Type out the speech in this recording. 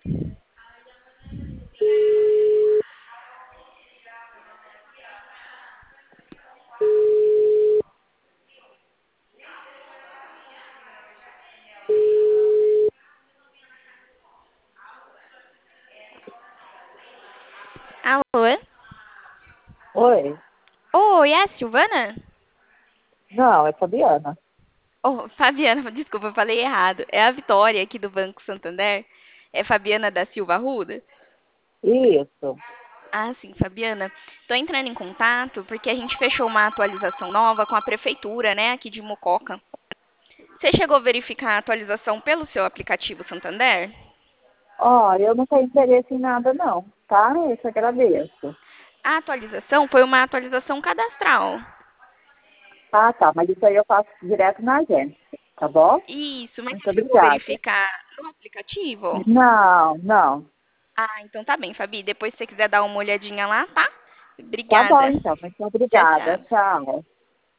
Alô? Oi? Oi, é a Silvana? Não, é Fabiana. Oh, Fabiana, desculpa, eu falei errado. É a Vitória aqui do Banco Santander? É Fabiana da Silva Arruda? Isso. Ah, sim, Fabiana. Estou entrando em contato porque a gente fechou uma atualização nova com a prefeitura, né, aqui de Mococa. Você chegou a verificar a atualização pelo seu aplicativo Santander? Olha, eu não tenho interesse em nada não, tá? Eu te agradeço. A atualização foi uma atualização cadastral. Ah, tá, mas isso aí eu faço direto na agência, tá bom? Isso, mas Muito você chegou a obrigada. verificar no aplicativo? Não, não. Ah, então tá bem, Fabi. Depois se você quiser dar uma olhadinha lá, tá? Tá bom Obrigada. então, muito Tchau, obrigada. tchau. Tchau.